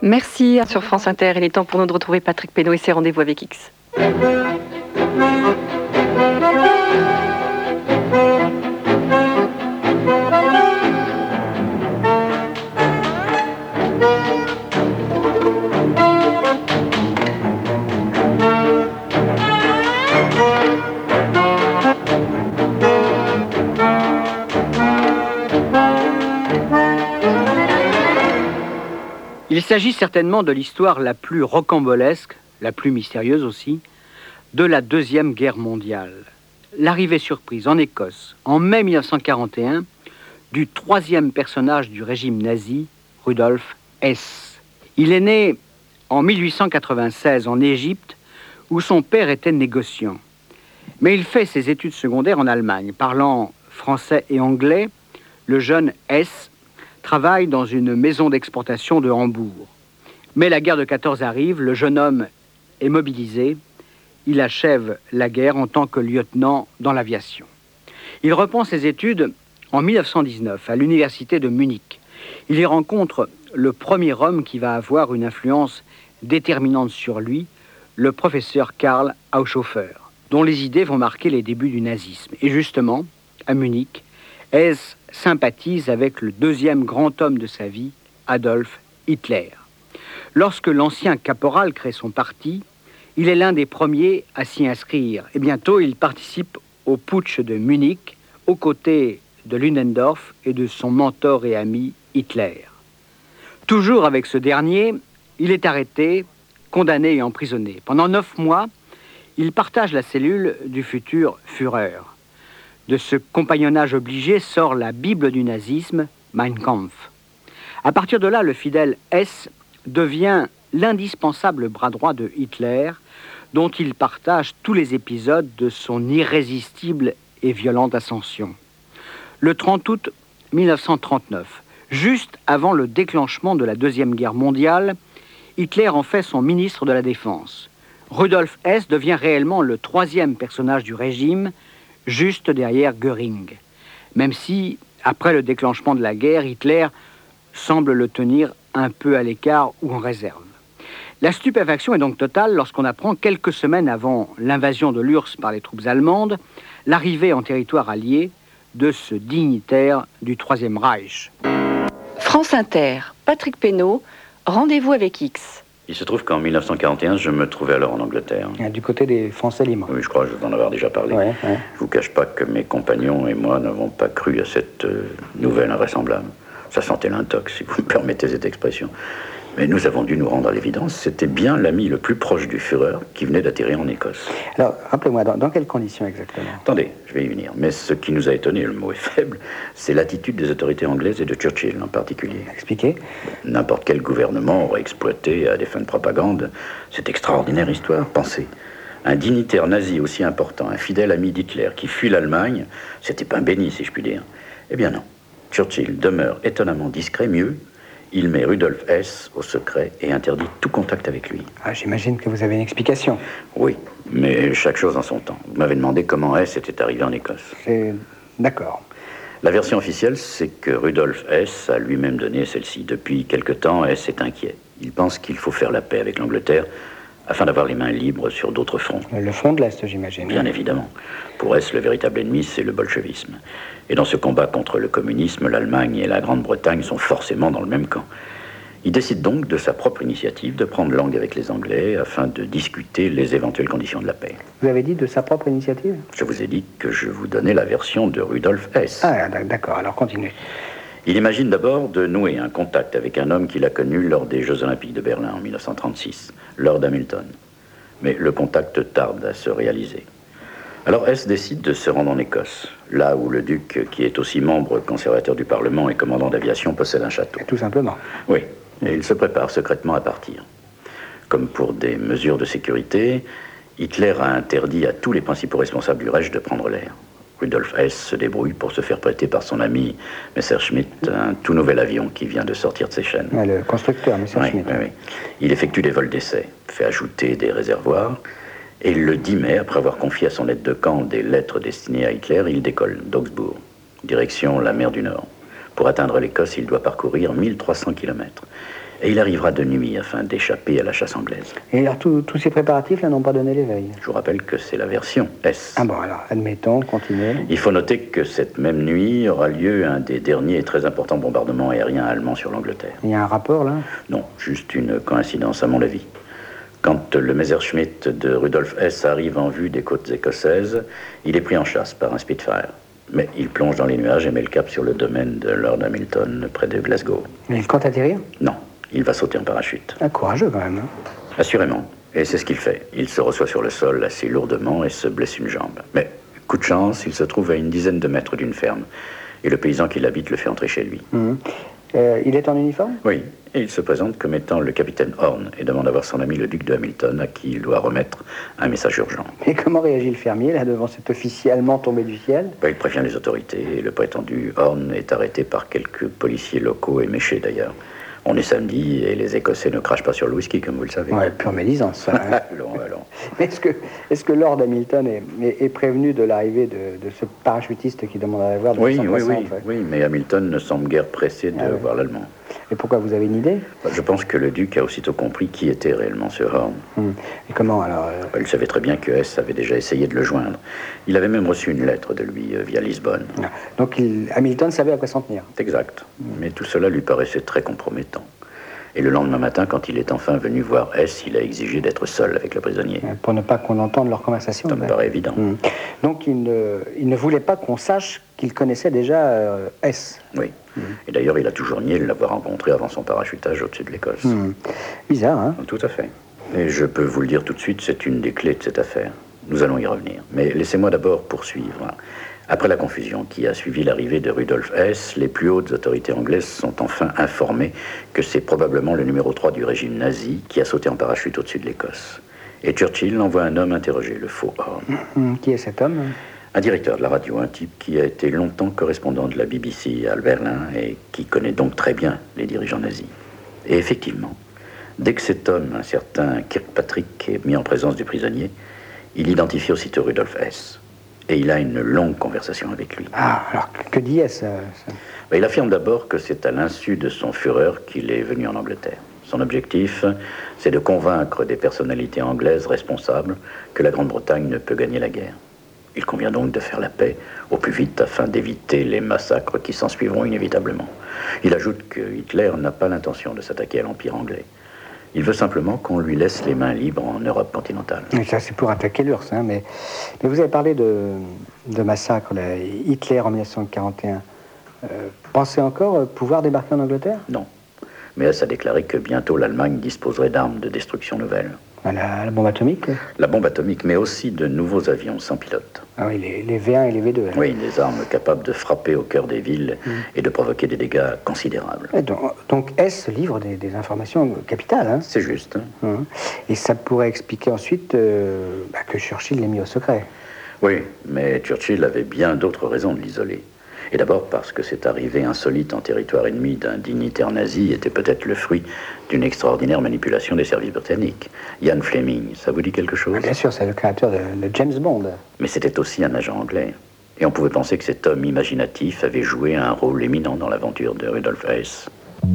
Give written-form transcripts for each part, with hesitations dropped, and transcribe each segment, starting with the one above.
Merci sur France Inter. Il est temps pour nous de retrouver Patrick Pénaud et ses rendez-vous avec X. Il s'agit certainement de l'histoire la plus rocambolesque, la plus mystérieuse aussi, de la Deuxième Guerre mondiale. L'arrivée surprise en Écosse, en mai 1941, du troisième personnage du régime nazi, Rudolf Hess. Il est né en 1896 en Égypte, où son père était négociant. Mais il fait ses études secondaires en Allemagne. Parlant français et anglais, le jeune Hess travaille dans une maison d'exportation de Hambourg. Mais la guerre de 14 arrive, le jeune homme est mobilisé, il achève la guerre en tant que lieutenant dans l'aviation. Il reprend ses études en 1919 à l'université de Munich. Il y rencontre le premier homme qui va avoir une influence déterminante sur lui, le professeur Karl Haushofer, dont les idées vont marquer les débuts du nazisme. Et justement, à Munich, Hess sympathise avec le deuxième grand homme de sa vie, Adolf Hitler. Lorsque l'ancien caporal crée son parti, il est l'un des premiers à s'y inscrire. Et bientôt, il participe au putsch de Munich, aux côtés de Ludendorff et de son mentor et ami Hitler. Toujours avec ce dernier, il est arrêté, condamné et emprisonné. Pendant 9 mois, il partage la cellule du futur Führer. De ce compagnonnage obligé sort la Bible du nazisme, Mein Kampf. À partir de là, le fidèle Hess devient l'indispensable bras droit de Hitler, dont il partage tous les épisodes de son irrésistible et violente ascension. Le 30 août 1939, juste avant le déclenchement de la Deuxième Guerre mondiale, Hitler en fait son ministre de la Défense. Rudolf Hess devient réellement le troisième personnage du régime, juste derrière Göring, même si, après le déclenchement de la guerre, Hitler semble le tenir un peu à l'écart ou en réserve. La stupéfaction est donc totale lorsqu'on apprend quelques semaines avant l'invasion de l'URSS par les troupes allemandes, l'arrivée en territoire allié de ce dignitaire du Troisième Reich. France Inter, Patrick Pénaud, rendez-vous avec X. Il se trouve qu'en 1941, je me trouvais alors en Angleterre. Du côté des Français libres. Oui, je crois que je vous en avoir déjà parlé. Ouais. Je ne vous cache pas que mes compagnons et moi n'avons pas cru à cette nouvelle invraisemblable. Ça sentait l'intox, si vous me permettez cette expression. Mais nous avons dû nous rendre à l'évidence, c'était bien l'ami le plus proche du Führer qui venait d'atterrir en Écosse. Alors, rappelez-moi, dans quelles conditions exactement? Attendez, je vais y venir. Mais ce qui nous a étonné, le mot est faible, c'est l'attitude des autorités anglaises et de Churchill en particulier. Expliquez. N'importe quel gouvernement aurait exploité à des fins de propagande cette extraordinaire histoire. Pensez, un dignitaire nazi aussi important, un fidèle ami d'Hitler qui fuit l'Allemagne, c'était pain béni si je puis dire. Eh bien non, Churchill demeure étonnamment discret, mieux, il met Rudolf Hess au secret et interdit tout contact avec lui. Ah, j'imagine que vous avez une explication. Oui, mais chaque chose en son temps. Vous m'avez demandé comment Hess était arrivé en Écosse. D'accord. La version officielle, c'est que Rudolf Hess a lui-même donné celle-ci. Depuis quelque temps, Hess est inquiet. Il pense qu'il faut faire la paix avec l'Angleterre afin d'avoir les mains libres sur d'autres fronts. Le front de l'Est, j'imagine. Bien évidemment. Pour Hess, le véritable ennemi, c'est le bolchevisme. Et dans ce combat contre le communisme, l'Allemagne et la Grande-Bretagne sont forcément dans le même camp. Il décide donc de sa propre initiative de prendre langue avec les Anglais afin de discuter les éventuelles conditions de la paix. Vous avez dit de sa propre initiative? Je vous ai dit que je vous donnais la version de Rudolf Hess. Ah, d'accord, alors continuez. Il imagine d'abord de nouer un contact avec un homme qu'il a connu lors des Jeux Olympiques de Berlin en 1936, Lord Hamilton. Mais le contact tarde à se réaliser. Alors Hess décide de se rendre en Écosse, là où le duc, qui est aussi membre conservateur du Parlement et commandant d'aviation, possède un château. Tout simplement. Oui, et il se prépare secrètement à partir. Comme pour des mesures de sécurité, Hitler a interdit à tous les principaux responsables du Reich de prendre l'air. Rudolf Hess se débrouille pour se faire prêter par son ami Messerschmitt un tout nouvel avion qui vient de sortir de ses chaînes. Ah, le constructeur Messerschmitt. Oui. Il effectue des vols d'essai, fait ajouter des réservoirs, et le 10 mai, après avoir confié à son aide de camp des lettres destinées à Hitler, il décolle d'Augsbourg, direction la mer du Nord. Pour atteindre l'Écosse, il doit parcourir 1300 km. Et il arrivera de nuit afin d'échapper à la chasse anglaise. Et alors, tous ces préparatifs là n'ont pas donné l'éveil? Je vous rappelle que c'est la version S. Ah bon, alors, admettons, continuez. Il faut noter que cette même nuit aura lieu un des derniers et très importants bombardements aériens allemands sur l'Angleterre. Il y a un rapport, là? Non, juste une coïncidence à mon avis. Quand le Messerschmitt de Rudolf Hess arrive en vue des côtes écossaises, il est pris en chasse par un Spitfire. Mais il plonge dans les nuages et met le cap sur le domaine de Lord Hamilton, près de Glasgow. Mais il compte atterrir? Non, il va sauter en parachute. Ah, courageux quand même, hein? Assurément. Et c'est ce qu'il fait. Il se reçoit sur le sol assez lourdement et se blesse une jambe. Mais, coup de chance, il se trouve à une dizaine de mètres d'une ferme. Et le paysan qui l'habite le fait entrer chez lui. Il est en uniforme? Oui, et il se présente comme étant le capitaine Horn et demande à voir son ami le duc de Hamilton, à qui il doit remettre un message urgent. Et comment réagit le fermier, là, devant cet officier allemand tombé du ciel? Il prévient les autorités et le prétendu Horn est arrêté par quelques policiers locaux et méchés d'ailleurs. On est samedi et les Écossais ne crachent pas sur le whisky, comme vous le savez. Ouais, pure médisance, ça. Hein. Allons. Mais est-ce que Lord Hamilton est prévenu de l'arrivée de ce parachutiste qui demande à voir de Oui, 160, oui, mais Hamilton ne semble guère pressé de voir l'Allemand. Et pourquoi, vous avez une idée? Je pense que le duc a aussitôt compris qui était réellement ce Horn. Et comment, alors Il savait très bien que Hess avait déjà essayé de le joindre. Il avait même reçu une lettre de lui via Lisbonne. Donc Hamilton savait à quoi s'en tenir. Exact. Mais tout cela lui paraissait très compromettant. Et le lendemain matin, quand il est enfin venu voir Hess, il a exigé d'être seul avec le prisonnier. Pour ne pas qu'on entende leur conversation. Ça me paraît évident. Donc il ne voulait pas qu'on sache qu'il connaissait déjà Hess. Oui. Et d'ailleurs, il a toujours nié de l'avoir rencontré avant son parachutage au-dessus de l'Écosse. Bizarre, hein? Tout à fait. Et je peux vous le dire tout de suite, c'est une des clés de cette affaire. Nous allons y revenir. Mais laissez-moi d'abord poursuivre. Après la confusion qui a suivi l'arrivée de Rudolf Hess, les plus hautes autorités anglaises sont enfin informées que c'est probablement le numéro 3 du régime nazi qui a sauté en parachute au-dessus de l'Écosse. Et Churchill envoie un homme interroger le faux Horn. Qui est cet homme? Un directeur de la radio, un type qui a été longtemps correspondant de la BBC à Berlin et qui connaît donc très bien les dirigeants nazis. Et effectivement, dès que cet homme, un certain Kirkpatrick, est mis en présence du prisonnier, il identifie aussitôt Rudolf Hess. Et il a une longue conversation avec lui. Ah, alors que dit Hess Il affirme d'abord que c'est à l'insu de son Führer qu'il est venu en Angleterre. Son objectif, c'est de convaincre des personnalités anglaises responsables que la Grande-Bretagne ne peut gagner la guerre. Il convient donc de faire la paix au plus vite afin d'éviter les massacres qui s'ensuivront inévitablement. Il ajoute que Hitler n'a pas l'intention de s'attaquer à l'Empire anglais. Il veut simplement qu'on lui laisse les mains libres en Europe continentale. Et ça, c'est pour attaquer l'URSS, hein, mais vous avez parlé de massacre, là, Hitler en 1941. Pensez encore pouvoir débarquer en Angleterre? Non. Mais Hess a déclaré que bientôt l'Allemagne disposerait d'armes de destruction nouvelles. La bombe atomique? La bombe atomique, mais aussi de nouveaux avions sans pilote. Ah oui, les V1 et les V2. Hein. Oui, des armes capables de frapper au cœur des villes et de provoquer des dégâts considérables. Et donc Hess livre des informations capitales. Hein. C'est juste. Et ça pourrait expliquer ensuite que Churchill l'ait mis au secret. Oui, mais Churchill avait bien d'autres raisons de l'isoler. Et d'abord parce que cette arrivée insolite en territoire ennemi d'un dignitaire nazi était peut-être le fruit d'une extraordinaire manipulation des services britanniques. Ian Fleming, ça vous dit quelque chose? Bien sûr, c'est le créateur de James Bond. Mais c'était aussi un agent anglais. Et on pouvait penser que cet homme imaginatif avait joué un rôle éminent dans l'aventure de Rudolf Hess.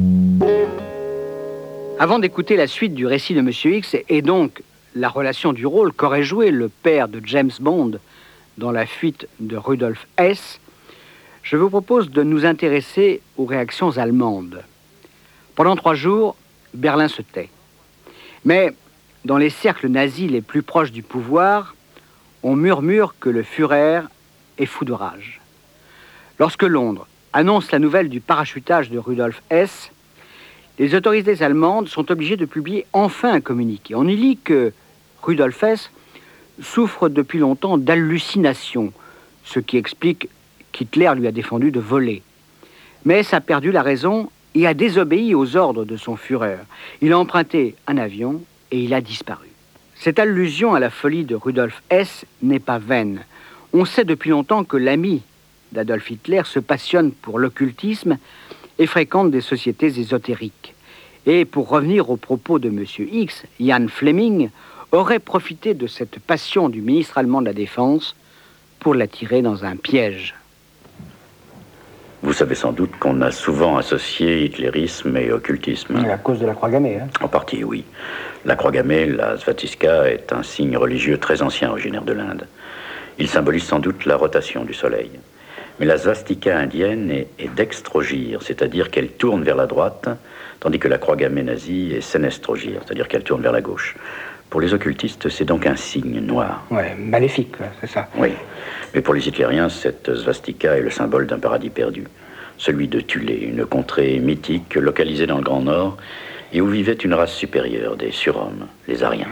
Avant d'écouter la suite du récit de Monsieur X, et donc la relation du rôle qu'aurait joué le père de James Bond dans la fuite de Rudolf Hess, je vous propose de nous intéresser aux réactions allemandes. Pendant 3 jours, Berlin se tait. Mais dans les cercles nazis les plus proches du pouvoir, on murmure que le Führer est fou de rage. Lorsque Londres annonce la nouvelle du parachutage de Rudolf Hess, les autorités allemandes sont obligées de publier enfin un communiqué. On y lit que Rudolf Hess souffre depuis longtemps d'hallucinations, ce qui explique qu'Hitler lui a défendu de voler. Mais Hess a perdu la raison et a désobéi aux ordres de son Führer. Il a emprunté un avion et il a disparu. Cette allusion à la folie de Rudolf Hess n'est pas vaine. On sait depuis longtemps que l'ami d'Adolf Hitler se passionne pour l'occultisme et fréquente des sociétés ésotériques. Et pour revenir aux propos de Monsieur X, Ian Fleming aurait profité de cette passion du ministre allemand de la Défense pour l'attirer dans un piège. Vous savez sans doute qu'on a souvent associé hitlérisme et occultisme. À cause de la croix gammée, hein. En partie, oui. La croix gammée, la svatistika, est un signe religieux très ancien originaire de l'Inde. Il symbolise sans doute la rotation du soleil. Mais la svastika indienne est dextrogire, c'est-à-dire qu'elle tourne vers la droite, tandis que la croix gammée nazie est senestrogire, c'est-à-dire qu'elle tourne vers la gauche. Pour les occultistes, c'est donc un signe noir. Ouais, maléfique, c'est ça. Oui, mais pour les hitlériens, cette svastika est le symbole d'un paradis perdu. Celui de Thulé, une contrée mythique localisée dans le Grand Nord, et où vivait une race supérieure, des surhommes, les Ariens.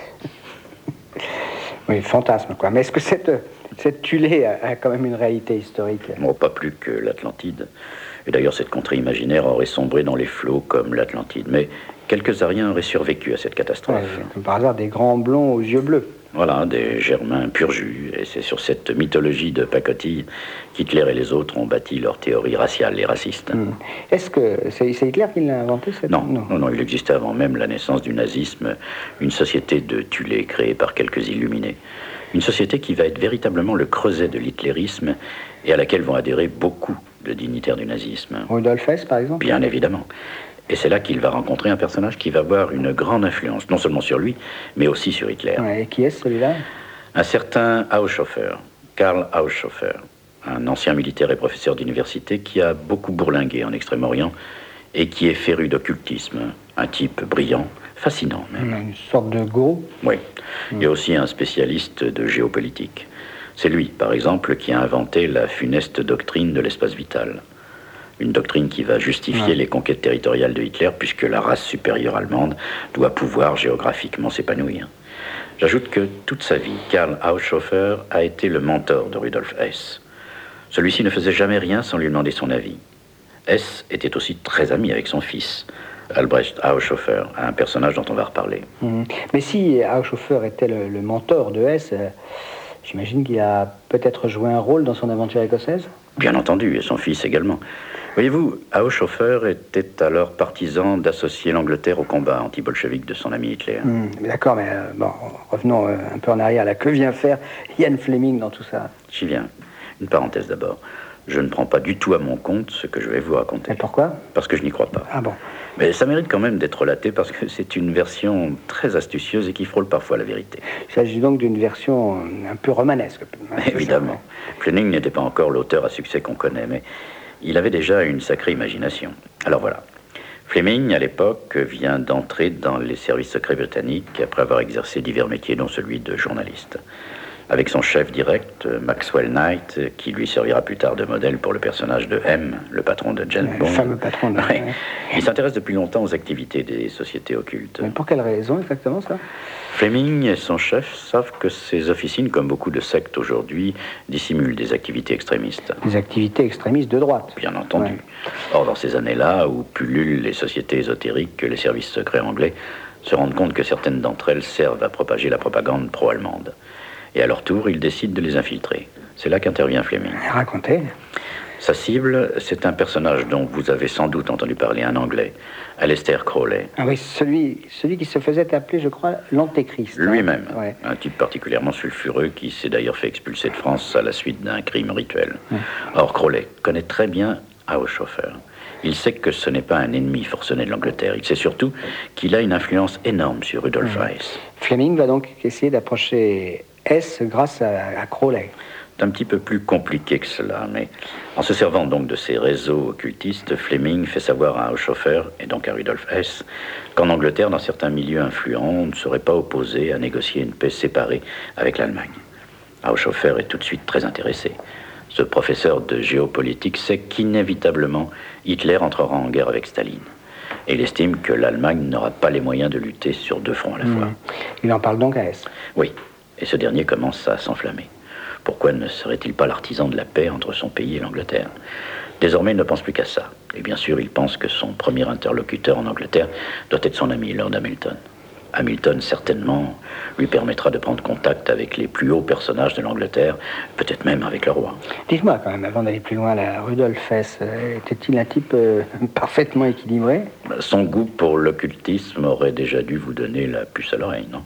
Oui, fantasme, quoi. Mais est-ce que cette Thulé a quand même une réalité historique? Bon, pas plus que l'Atlantide. Et d'ailleurs, cette contrée imaginaire aurait sombré dans les flots comme l'Atlantide. Mais quelques Ariens auraient survécu à cette catastrophe. Ouais, comme par hasard, des grands blonds aux yeux bleus. Voilà, des Germains pur jus. Et c'est sur cette mythologie de pacotille qu'Hitler et les autres ont bâti leur théorie raciale et raciste. Est-ce que c'est Hitler qui l'a inventé, cette... Non, il existait avant même la naissance du nazisme, une société de Thulé créée par quelques illuminés. Une société qui va être véritablement le creuset de l'hitlérisme et à laquelle vont adhérer beaucoup de dignitaires du nazisme. Rudolf Hess, par exemple? Bien évidemment. Et c'est là qu'il va rencontrer un personnage qui va avoir une grande influence, non seulement sur lui, mais aussi sur Hitler. Ouais, et qui est celui-là? Un certain Haushofer, Karl Haushofer, un ancien militaire et professeur d'université qui a beaucoup bourlingué en Extrême-Orient et qui est féru d'occultisme. Un type brillant, fascinant même. Une sorte de gourou? Oui, et aussi un spécialiste de géopolitique. C'est lui, par exemple, qui a inventé la funeste doctrine de l'espace vital. Une doctrine qui va justifier les conquêtes territoriales de Hitler, puisque la race supérieure allemande doit pouvoir géographiquement s'épanouir. J'ajoute que toute sa vie, Karl Haushofer a été le mentor de Rudolf Hess. Celui-ci ne faisait jamais rien sans lui demander son avis. Hess était aussi très ami avec son fils, Albrecht Haushofer, un personnage dont on va reparler. Mais si Haushofer était le mentor de Hess, j'imagine qu'il a peut-être joué un rôle dans son aventure écossaise? Bien entendu, et son fils également. Voyez-vous, Haushofer était alors partisan d'associer l'Angleterre au combat anti-bolchevique de son ami Hitler. D'accord, mais bon, revenons un peu en arrière. Là, que vient faire Ian Fleming dans tout ça? J'y viens. Une parenthèse d'abord. Je ne prends pas du tout à mon compte ce que je vais vous raconter. Et pourquoi? Parce que je n'y crois pas. Ah bon? Mais ça mérite quand même d'être relaté parce que c'est une version très astucieuse et qui frôle parfois la vérité. Il s'agit donc d'une version un peu romanesque. Évidemment. Fleming n'était pas encore l'auteur à succès qu'on connaît, mais il avait déjà une sacrée imagination. Alors voilà. Fleming, à l'époque, vient d'entrer dans les services secrets britanniques après avoir exercé divers métiers, dont celui de journaliste. Avec son chef direct, Maxwell Knight, qui lui servira plus tard de modèle pour le personnage de M, le patron de James Bond. Le fameux patron de... Ouais. Il s'intéresse depuis longtemps aux activités des sociétés occultes. Mais pour quelle raison exactement ça? Fleming et son chef savent que ces officines, comme beaucoup de sectes aujourd'hui, dissimulent des activités extrémistes. Des activités extrémistes de droite? Bien entendu. Or, dans ces années-là, où pullulent les sociétés ésotériques, les services secrets anglais se rendent compte que certaines d'entre elles servent à propager la propagande pro-allemande. Et à leur tour, ils décident de les infiltrer. C'est là qu'intervient Fleming. Racontez. Sa cible, c'est un personnage dont vous avez sans doute entendu parler, un Anglais, Aleister Crowley. Ah oui, celui qui se faisait appeler, je crois, l'Antéchrist. Lui-même, Ouais. un type particulièrement sulfureux qui s'est d'ailleurs fait expulser de France à la suite d'un crime rituel. Or, Crowley connaît très bien Haushofer. Il sait que ce n'est pas un ennemi forcené de l'Angleterre. Il sait surtout qu'il a une influence énorme sur Rudolf Hess. Fleming va donc essayer d'approcher Hess grâce à Crowley. C'est un petit peu plus compliqué que cela, mais en se servant donc de ces réseaux occultistes, Fleming fait savoir à Haushofer, et donc à Rudolf Hess, qu'en Angleterre, dans certains milieux influents, on ne serait pas opposé à négocier une paix séparée avec l'Allemagne. Haushofer est tout de suite très intéressé. Ce professeur de géopolitique sait qu'inévitablement, Hitler entrera en guerre avec Staline. Et il estime que l'Allemagne n'aura pas les moyens de lutter sur deux fronts à la fois. Il en parle donc à Hess. Oui, et ce dernier commence à s'enflammer. Pourquoi ne serait-il pas l'artisan de la paix entre son pays et l'Angleterre? Désormais, il ne pense plus qu'à ça. Et bien sûr, il pense que son premier interlocuteur en Angleterre doit être son ami Lord Hamilton. Hamilton, certainement, lui permettra de prendre contact avec les plus hauts personnages de l'Angleterre, peut-être même avec le roi. Dites-moi quand même, avant d'aller plus loin, là, Rudolf Hess, était-il un type parfaitement équilibré? Son goût pour l'occultisme aurait déjà dû vous donner la puce à l'oreille, non?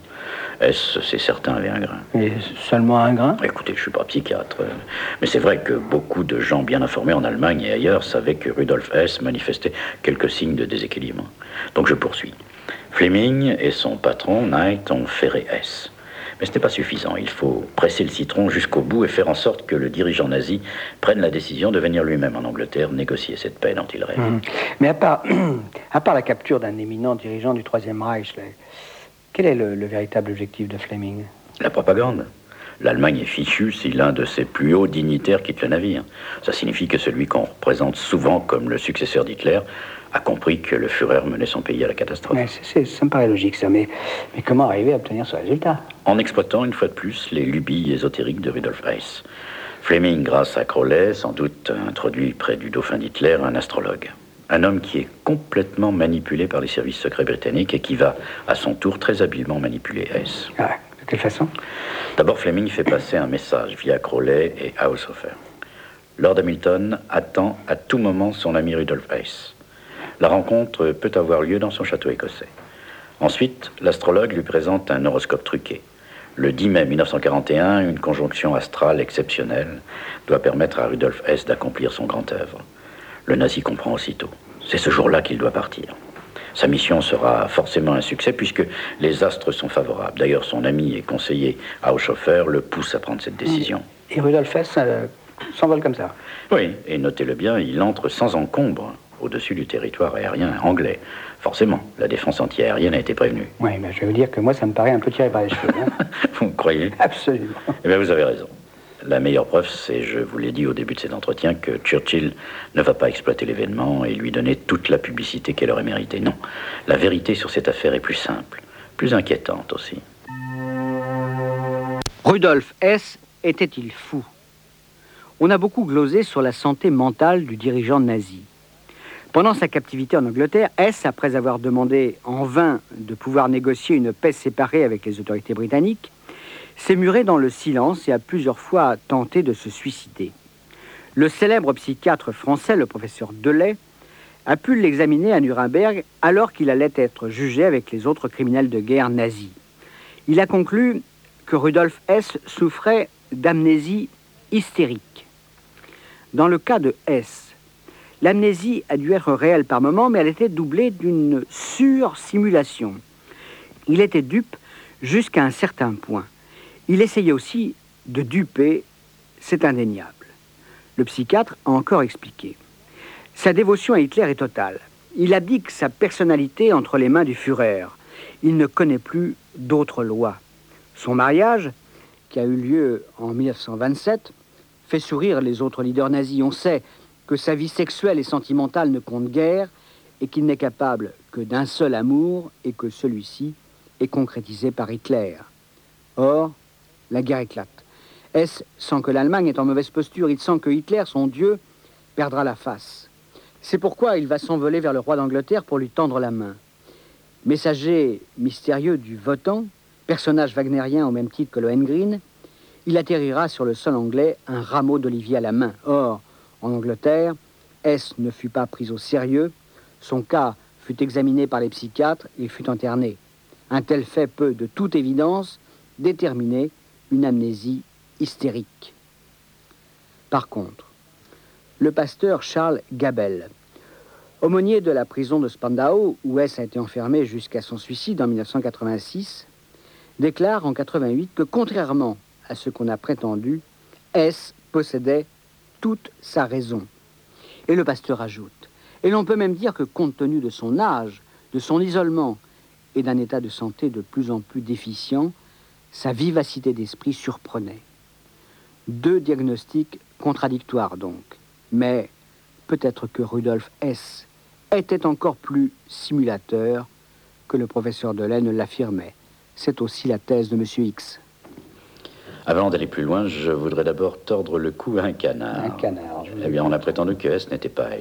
S, c'est certain, avait un grain. Et seulement un grain? Écoutez, je suis pas psychiatre, mais c'est vrai que beaucoup de gens bien informés en Allemagne et ailleurs savaient que Rudolf Hess manifestait quelques signes de déséquilibre. Donc je poursuis. Fleming et son patron, Knight, ont ferré Hess. Mais ce n'est pas suffisant. Il faut presser le citron jusqu'au bout et faire en sorte que le dirigeant nazi prenne la décision de venir lui-même en Angleterre négocier cette paix dont il rêve. Mais à part la capture d'un éminent dirigeant du Troisième Reich, là, quel est le véritable objectif de Fleming? La propagande. L'Allemagne est fichue si l'un de ses plus hauts dignitaires quitte le navire. Ça signifie que celui qu'on représente souvent comme le successeur d'Hitler a compris que le Führer menait son pays à la catastrophe. Ouais, ça me paraît logique, ça. Mais comment arriver à obtenir ce résultat? En exploitant une fois de plus les lubies ésotériques de Rudolf Hess. Fleming, grâce à Crowley, sans doute a introduit près du dauphin d'Hitler un astrologue. Un homme qui est complètement manipulé par les services secrets britanniques et qui va, à son tour, très habilement manipuler Hess. Ah, de quelle façon? D'abord, Fleming fait passer un message via Crowley et Haushofer. Lord Hamilton attend à tout moment son ami Rudolf Hess. La rencontre peut avoir lieu dans son château écossais. Ensuite, l'astrologue lui présente un horoscope truqué. Le 10 mai 1941, une conjonction astrale exceptionnelle doit permettre à Rudolf Hess d'accomplir son grand œuvre. Le nazi comprend aussitôt. C'est ce jour-là qu'il doit partir. Sa mission sera forcément un succès puisque les astres sont favorables. D'ailleurs, son ami et conseiller Haushofer le pousse à prendre cette décision. Et Rudolf Hess s'envole comme ça? Oui, et notez-le bien, il entre sans encombre au-dessus du territoire aérien anglais. Forcément, la défense anti-aérienne a été prévenue. Oui, mais je vais vous dire que moi, ça me paraît un peu tiré par les cheveux. Hein. Vous me croyez? Absolument. Eh bien, vous avez raison. La meilleure preuve, c'est, je vous l'ai dit au début de cet entretien, que Churchill ne va pas exploiter l'événement et lui donner toute la publicité qu'elle aurait méritée. Non, la vérité sur cette affaire est plus simple, plus inquiétante aussi. Rudolf Hess était-il fou? On a beaucoup glosé sur la santé mentale du dirigeant nazi. Pendant sa captivité en Angleterre, Hess, après avoir demandé en vain de pouvoir négocier une paix séparée avec les autorités britanniques, s'est muré dans le silence et a plusieurs fois tenté de se suicider. Le célèbre psychiatre français, le professeur Delay, a pu l'examiner à Nuremberg alors qu'il allait être jugé avec les autres criminels de guerre nazis. Il a conclu que Rudolf Hess souffrait d'amnésie hystérique. Dans le cas de Hess, l'amnésie a dû être réelle par moments, mais elle était doublée d'une sursimulation. Il était dupe jusqu'à un certain point. Il essayait aussi de duper, c'est indéniable. Le psychiatre a encore expliqué. Sa dévotion à Hitler est totale. Il abdique sa personnalité entre les mains du Führer. Il ne connaît plus d'autres lois. Son mariage, qui a eu lieu en 1927, fait sourire les autres leaders nazis. On sait que sa vie sexuelle et sentimentale ne compte guère et qu'il n'est capable que d'un seul amour et que celui-ci est concrétisé par Hitler. Or, la guerre éclate. Hess sent que l'Allemagne est en mauvaise posture. Il sent que Hitler, son Dieu, perdra la face. C'est pourquoi il va s'envoler vers le roi d'Angleterre pour lui tendre la main. Messager mystérieux du votant, personnage wagnérien au même titre que Lohengrin, il atterrira sur le sol anglais un rameau d'olivier à la main. Or, en Angleterre, Hess ne fut pas pris au sérieux. Son cas fut examiné par les psychiatres et fut interné. Un tel fait peut, de toute évidence, déterminer une amnésie hystérique. Par contre, le pasteur Charles Gabel, aumônier de la prison de Spandau, où Hess a été enfermé jusqu'à son suicide en 1986, déclare en 88 que, contrairement à ce qu'on a prétendu, Hess possédait toute sa raison. Et le pasteur ajoute, et l'on peut même dire que, compte tenu de son âge, de son isolement et d'un état de santé de plus en plus déficient, sa vivacité d'esprit surprenait. Deux diagnostics contradictoires donc, mais peut-être que Rudolf Hess était encore plus simulateur que le professeur Delay ne l'affirmait. C'est aussi la thèse de M. X. Avant d'aller plus loin, je voudrais d'abord tordre le cou à un canard. Un canard. Eh bien, on a prétendu que Hess n'était pas Hess.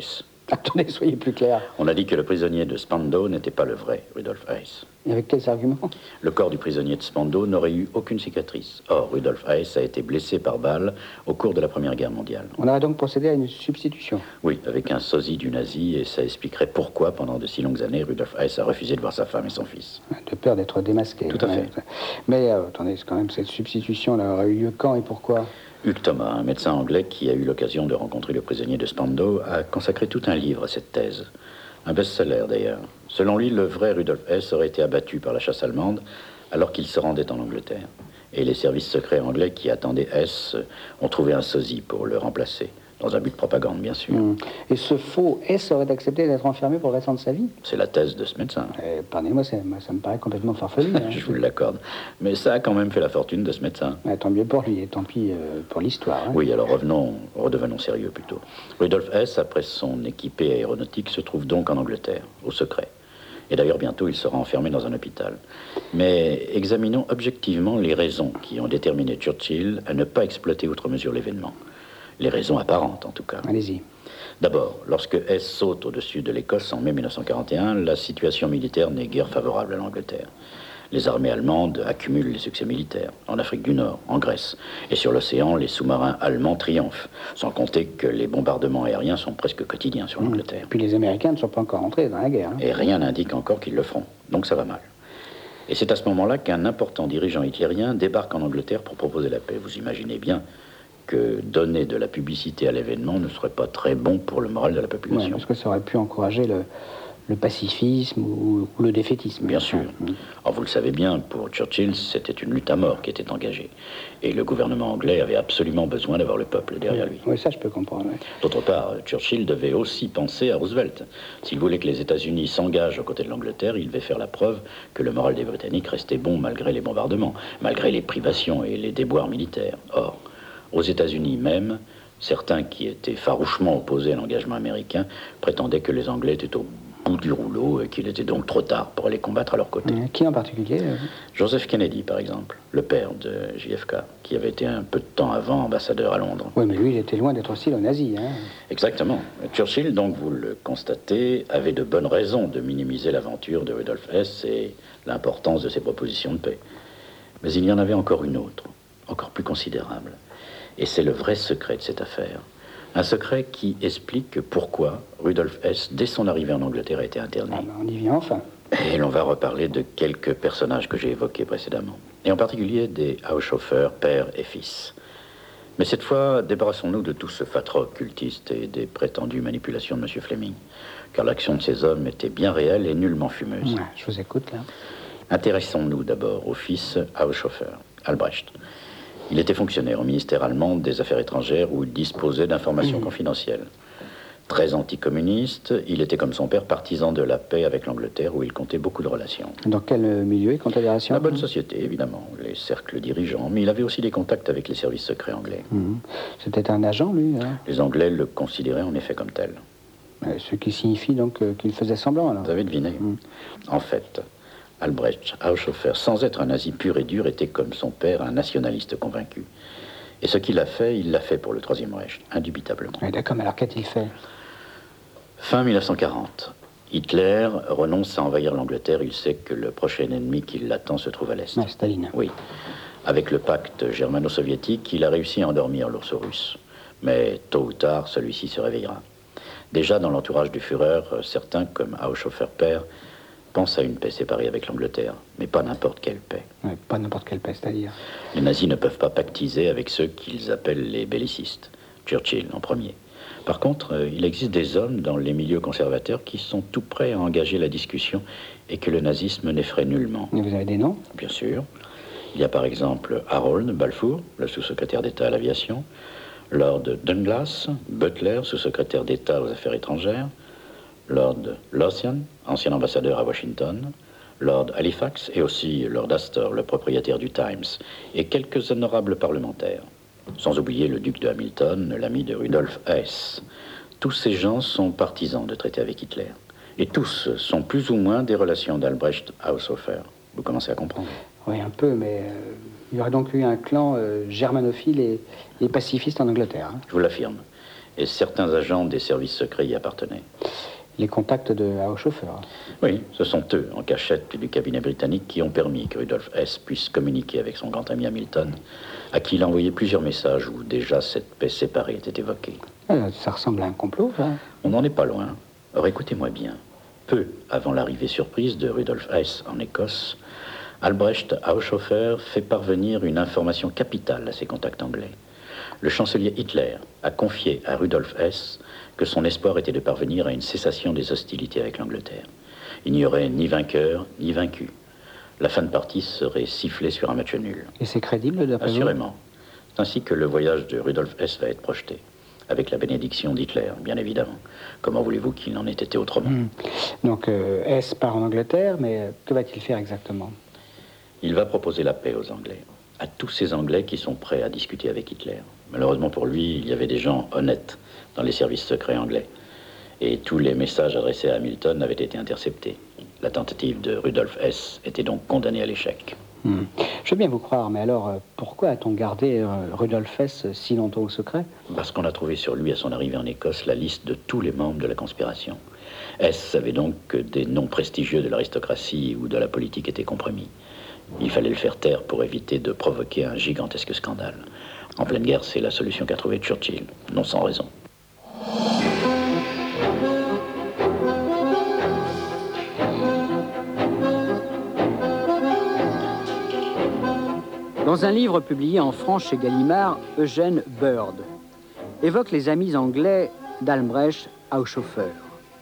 Attendez, soyez plus clair. On a dit que le prisonnier de Spandau n'était pas le vrai Rudolf Hess. Et avec quels arguments? Le corps du prisonnier de Spandau n'aurait eu aucune cicatrice. Or, Rudolf Hess a été blessé par balle au cours de la Première Guerre mondiale. On aurait donc procédé à une substitution. Oui, avec un sosie du nazi, et ça expliquerait pourquoi, pendant de si longues années, Rudolf Hess a refusé de voir sa femme et son fils. De peur d'être démasqué. Tout à fait. Mais attendez, c'est quand même cette substitution, elle aurait eu lieu quand et pourquoi? Hugh Thomas, un médecin anglais qui a eu l'occasion de rencontrer le prisonnier de Spandau, a consacré tout un livre à cette thèse. Un best-seller d'ailleurs. Selon lui, le vrai Rudolf Hess aurait été abattu par la chasse allemande alors qu'il se rendait en Angleterre. Et les services secrets anglais qui attendaient Hess ont trouvé un sosie pour le remplacer. Dans un but de propagande, bien sûr. Et ce faux S aurait accepté d'être enfermé pour le restant de sa vie? C'est la thèse de ce médecin. Pardonnez-moi, ça me paraît complètement farfelu. Hein. Je vous l'accorde. Mais ça a quand même fait la fortune de ce médecin. Tant mieux pour lui, et tant pis pour l'histoire. Hein. Oui, alors redevenons sérieux plutôt. Rudolf Hess, après son équipée aéronautique, se trouve donc en Angleterre, au secret. Et d'ailleurs, bientôt, il sera enfermé dans un hôpital. Mais examinons objectivement les raisons qui ont déterminé Churchill à ne pas exploiter outre mesure l'événement. Les raisons apparentes, en tout cas. Allez-y. D'abord, lorsque Hess saute au-dessus de l'Écosse en mai 1941, la situation militaire n'est guère favorable à l'Angleterre. Les armées allemandes accumulent les succès militaires, en Afrique du Nord, en Grèce. Et sur l'océan, les sous-marins allemands triomphent, sans compter que les bombardements aériens sont presque quotidiens sur l'Angleterre. Puis les Américains ne sont pas encore entrés dans la guerre. Hein. Et rien n'indique encore qu'ils le feront, donc ça va mal. Et c'est à ce moment-là qu'un important dirigeant hitlérien débarque en Angleterre pour proposer la paix. Vous imaginez bien que donner de la publicité à l'événement ne serait pas très bon pour le moral de la population. Ouais, parce que ça aurait pu encourager le pacifisme ou le défaitisme. Bien sûr. Alors vous le savez bien, pour Churchill, c'était une lutte à mort qui était engagée. Et le gouvernement anglais avait absolument besoin d'avoir le peuple derrière lui. Oui, ça je peux comprendre. Ouais. D'autre part, Churchill devait aussi penser à Roosevelt. S'il voulait que les États-Unis s'engagent aux côtés de l'Angleterre, il devait faire la preuve que le moral des Britanniques restait bon malgré les bombardements, malgré les privations et les déboires militaires. Or, aux États-Unis même, certains qui étaient farouchement opposés à l'engagement américain prétendaient que les Anglais étaient au bout du rouleau et qu'il était donc trop tard pour aller combattre à leur côté. Qui en particulier Joseph Kennedy, par exemple, le père de JFK, qui avait été un peu de temps avant ambassadeur à Londres. Oui, mais lui, il était loin d'être hostile aux nazis. Hein. Exactement. Churchill, donc, vous le constatez, avait de bonnes raisons de minimiser l'aventure de Rudolf Hess et l'importance de ses propositions de paix. Mais il y en avait encore une autre, encore plus considérable. Et c'est le vrai secret de cette affaire. Un secret qui explique pourquoi Rudolf Hess, dès son arrivée en Angleterre, a été interné. Ah ben, on y vient enfin. Et l'on va reparler de quelques personnages que j'ai évoqués précédemment. Et en particulier des Haushofer, père et fils. Mais cette fois, débarrassons-nous de tout ce fatras occultiste et des prétendues manipulations de M. Fleming. Car l'action de ces hommes était bien réelle et nullement fumeuse. Ouais, je vous écoute, là. Intéressons-nous d'abord au fils Haushofer, Albrecht. Il était fonctionnaire au ministère allemand des Affaires étrangères où il disposait d'informations confidentielles. Très anticommuniste, il était comme son père partisan de la paix avec l'Angleterre où il comptait beaucoup de relations. Dans quel milieu et confédération? La bonne société, évidemment, les cercles dirigeants, mais il avait aussi des contacts avec les services secrets anglais. C'était un agent, lui hein. Les Anglais le considéraient en effet comme tel. Ce qui signifie donc qu'il faisait semblant, alors. Vous avez deviné. En fait, Albrecht Haushofer, sans être un nazi pur et dur, était comme son père un nationaliste convaincu. Et ce qu'il a fait, il l'a fait pour le Troisième Reich, indubitablement. Oui, d'accord, mais alors qu'a-t-il fait? Fin 1940, Hitler renonce à envahir l'Angleterre. Il sait que le prochain ennemi qui l'attend se trouve à l'Est. Ouais, Staline. Oui. Avec le pacte germano-soviétique, il a réussi à endormir l'ours russe. Mais tôt ou tard, celui-ci se réveillera. Déjà, dans l'entourage du Führer, certains, comme Haushofer père, pensent à une paix séparée avec l'Angleterre, mais pas n'importe quelle paix. Ouais, pas n'importe quelle paix, c'est-à-dire. Les nazis ne peuvent pas pactiser avec ceux qu'ils appellent les bellicistes, Churchill en premier. Par contre, il existe des hommes dans les milieux conservateurs qui sont tout prêts à engager la discussion et que le nazisme n'effraie nullement. Et vous avez des noms? Bien sûr. Il y a par exemple Harold Balfour, le sous-secrétaire d'État à l'aviation, Lord Douglas, Butler, sous-secrétaire d'État aux Affaires étrangères, Lord Lothian, ancien ambassadeur à Washington, Lord Halifax et aussi Lord Astor, le propriétaire du Times, et quelques honorables parlementaires. Sans oublier le duc de Hamilton, l'ami de Rudolf Hess. Tous ces gens sont partisans de traiter avec Hitler. Et tous sont plus ou moins des relations d'Albrecht Haushofer. Vous commencez à comprendre? Oui, un peu, mais il y aurait donc eu un clan germanophile et pacifiste en Angleterre. Hein. Je vous l'affirme. et certains agents des services secrets y appartenaient. Les contacts de Haushofer. Oui, ce sont eux, en cachette du cabinet britannique, qui ont permis que Rudolf Hess puisse communiquer avec son grand ami Hamilton, à qui il a envoyé plusieurs messages où déjà cette paix séparée était évoquée. Ça ressemble à un complot, ça. On n'en est pas loin. Or, écoutez-moi bien. Peu avant l'arrivée surprise de Rudolf Hess en Écosse, Albrecht Haushofer fait parvenir une information capitale à ses contacts anglais. Le chancelier Hitler a confié à Rudolf Hess que son espoir était de parvenir à une cessation des hostilités avec l'Angleterre. Il n'y aurait ni vainqueur, ni vaincu. La fin de partie serait sifflée sur un match nul. Et c'est crédible d'après vous? Assurément. C'est ainsi que le voyage de Rudolf Hess va être projeté. Avec la bénédiction d'Hitler, bien évidemment. Comment voulez-vous qu'il n'en ait été autrement? Donc Hess part en Angleterre, mais que va-t-il faire exactement? Il va proposer la paix aux Anglais. À tous ces Anglais qui sont prêts à discuter avec Hitler. Malheureusement pour lui, il y avait des gens honnêtes dans les services secrets anglais. Et tous les messages adressés à Hamilton avaient été interceptés. La tentative de Rudolf Hess était donc condamnée à l'échec. Je veux bien vous croire, mais alors pourquoi a-t-on gardé Rudolf Hess si longtemps au secret? Parce qu'on a trouvé sur lui à son arrivée en Écosse la liste de tous les membres de la conspiration. Hess savait donc que des noms prestigieux de l'aristocratie ou de la politique étaient compromis. Il fallait le faire taire pour éviter de provoquer un gigantesque scandale. En pleine guerre, c'est la solution qu'a trouvée Churchill, non sans raison. Dans un livre publié en France chez Gallimard, Eugène Bird évoque les amis anglais d'Albrecht Haushofer.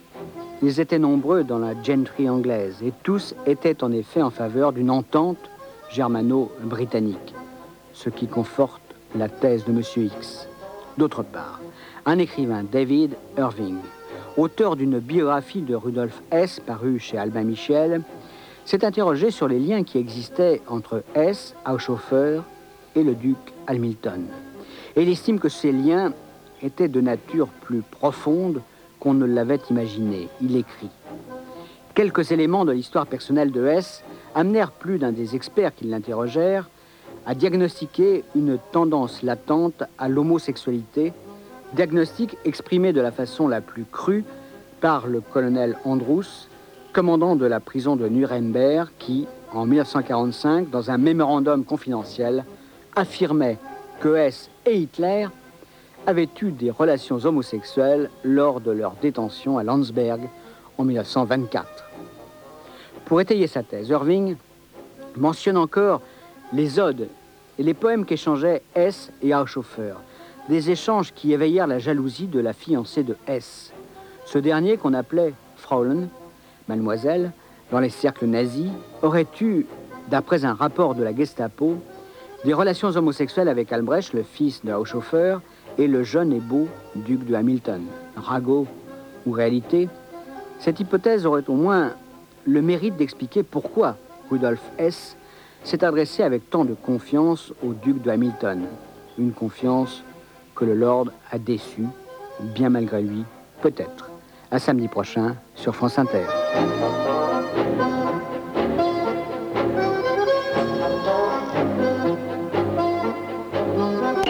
Ils étaient nombreux dans la gentry anglaise et tous étaient en effet en faveur d'une entente germano-britannique, ce qui conforte la thèse de M. X. D'autre part, un écrivain, David Irving, auteur d'une biographie de Rudolf Hess parue chez Albin Michel, s'est interrogé sur les liens qui existaient entre Hess, Haushofer et le duc Hamilton. Et il estime que ces liens étaient de nature plus profonde qu'on ne l'avait imaginé. Il écrit « Quelques éléments de l'histoire personnelle de Hess amenèrent plus d'un des experts qui l'interrogèrent à diagnostiquer une tendance latente à l'homosexualité, diagnostic exprimé de la façon la plus crue par le colonel Andrus, commandant de la prison de Nuremberg, qui, en 1945, dans un mémorandum confidentiel, affirmait que Hess et Hitler avaient eu des relations homosexuelles lors de leur détention à Landsberg en 1924. Pour étayer sa thèse, Irving mentionne encore les odes et les poèmes qu'échangeaient Hess et Haushofer, des échanges qui éveillèrent la jalousie de la fiancée de Hess. Ce dernier, qu'on appelait Fräulein, mademoiselle, dans les cercles nazis, aurait eu, d'après un rapport de la Gestapo, des relations homosexuelles avec Albrecht, le fils de Haushofer, et le jeune et beau duc de Hamilton. Ragot ou réalité, cette hypothèse aurait au moins le mérite d'expliquer pourquoi Rudolf Hess s'est adressé avec tant de confiance au duc de Hamilton. Une confiance que le Lord a déçue, bien malgré lui, peut-être. À samedi prochain sur France Inter.